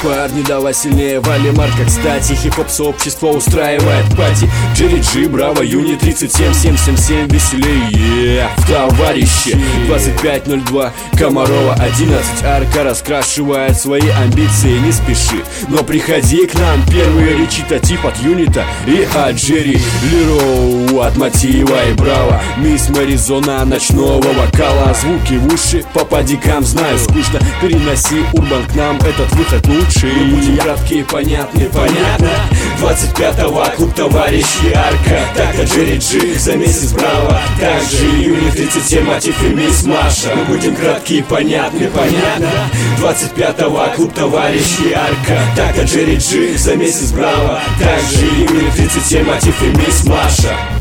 Парни, давай сильнее, Валимарка, кстати. Хип-хоп сообщество устраивает пати. Джерри Джи, Браво, Юни 37, 777, веселее в товарищи. 2502, Комарова 11, Арка раскрашивает свои амбиции. Не спеши, но приходи к нам. Первый речитатив от Юнита и от Джерри Лироу, от Мотива и Браво. Мисс Маризона ночного вокала. Звуки в уши, по падикам знаю, скучно. Переноси урбан к нам, этот выход лучший. Мы будем краткие, понятны, понятно. 25-го клуб товарищи Арка. Так-то Джерри Джи, за месяц Браво. Также Юни 37, Мотив и мисс Маша. Мы будем краткие, понятны, понятно. 25-го клуб товарищи Арка. Так-то Джерри Джи, за месяц Браво. Также Юни 37, Мотив и мисс Маша.